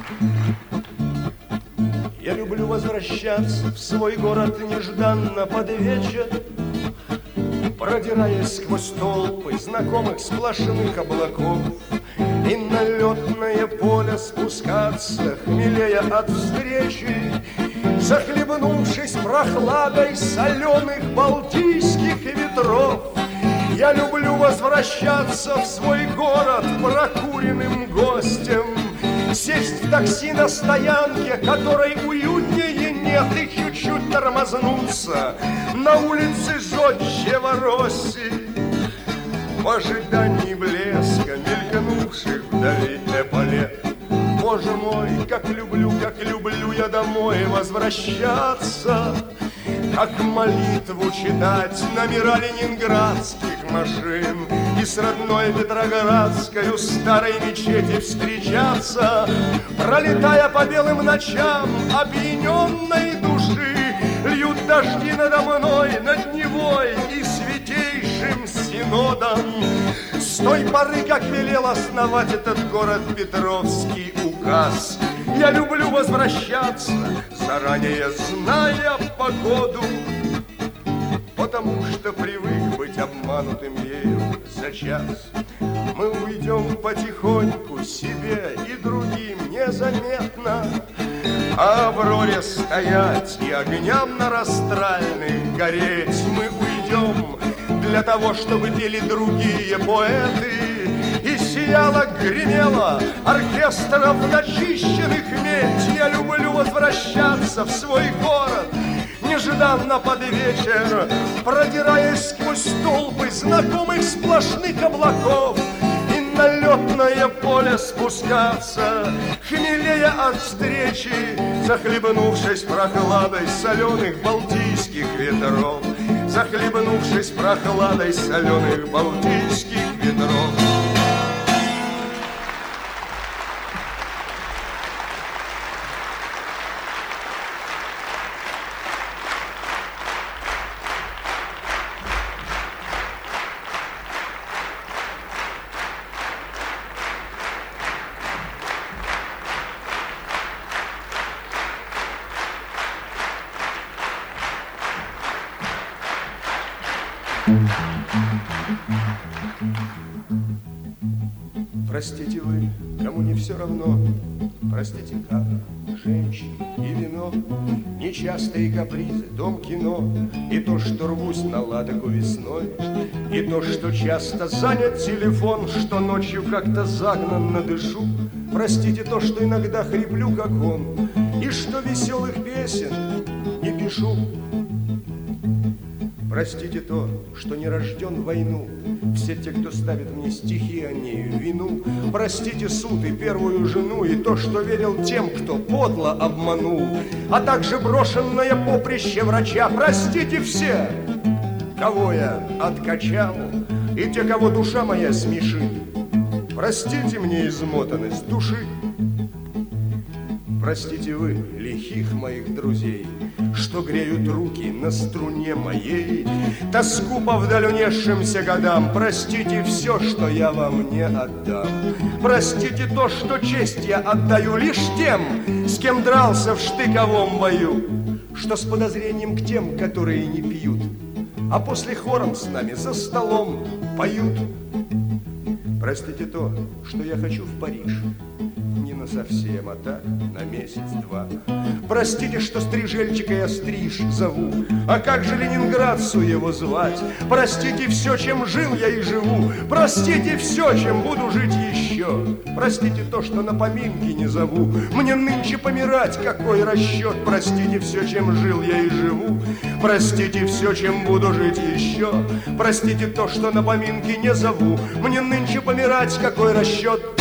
Я люблю возвращаться в свой город нежданно под вечер, продираясь сквозь толпы знакомых сплошных облаков, и на летное поле спускаться, хмелея от встречи, захлебнувшись прохладой соленых балтийских ветров. Я люблю возвращаться в свой город прокуренным гостем, сесть в такси на стоянке, которой уютнее нет, и чуть-чуть тормознуться на улице Зодчего Росси, в ожидании блеска мелькнувших вдали эполет. Боже мой, как люблю я домой возвращаться, как молитву читать номера ленинградских машин и с родной Петроградской у старой мечети встречаться, пролетая по белым ночам опьяненной души. Льют дожди надо мной, над Невой и Святейшим Синодом. С той поры, как велел основать этот город Петровский указ, я люблю возвращаться, заранее зная погоду, потому что привык быть обманутым ею за час. Мы уйдем потихоньку себе и другим незаметно, а Авроре стоять и огням на Растральных гореть. Мы уйдем для того, чтобы пели другие поэты, и сияло, гремело оркестров начищенных медь. Я люблю возвращаться в свой город нежданно под вечер, продираясь сквозь толпы знакомых сплошных облаков, и на летное поле спускаться, хмелея от встречи, захлебнувшись прохладой соленых балтийских ветров, захлебнувшись прохладой соленых балтийских ветров. Простите вы, кому не все равно, простите как женщин и вино, нечастые капризы, дом, кино, и то, что рвусь на ладоку весной, и то, что часто занят телефон, что ночью как-то загнанно дышу. Простите то, что иногда хриплю, как он, и что веселых песен не пишу. Простите то, что не рожден в войну, все те, кто ставит мне стихи о ней в вину. Простите суд и первую жену, и то, что верил тем, кто подло обманул, а также брошенное поприще врача. Простите все, кого я откачал, и те, кого душа моя смешит. Простите мне измотанность души. Простите вы, лихих моих друзей, что греют руки на струне моей, тоску по вдаль унесшимся годам. Простите все, что я вам не отдам. Простите то, что честь я отдаю лишь тем, с кем дрался в штыковом бою, что с подозрением к тем, которые не пьют, а после хором с нами за столом поют. Простите то, что я хочу в Париж, не насовсем, а так, на месяц-два. Простите, что стрижельчика я стриж зову, а как же ленинградцу его звать? Простите все, чем жил я и живу, простите все, чем буду жить еще. Простите то, что на поминки не зову, мне нынче помирать какой расчет? Простите все, чем жил я и живу, простите все, чем буду жить еще. Простите то, что на поминки не зову, мне нынче помирать какой расчет?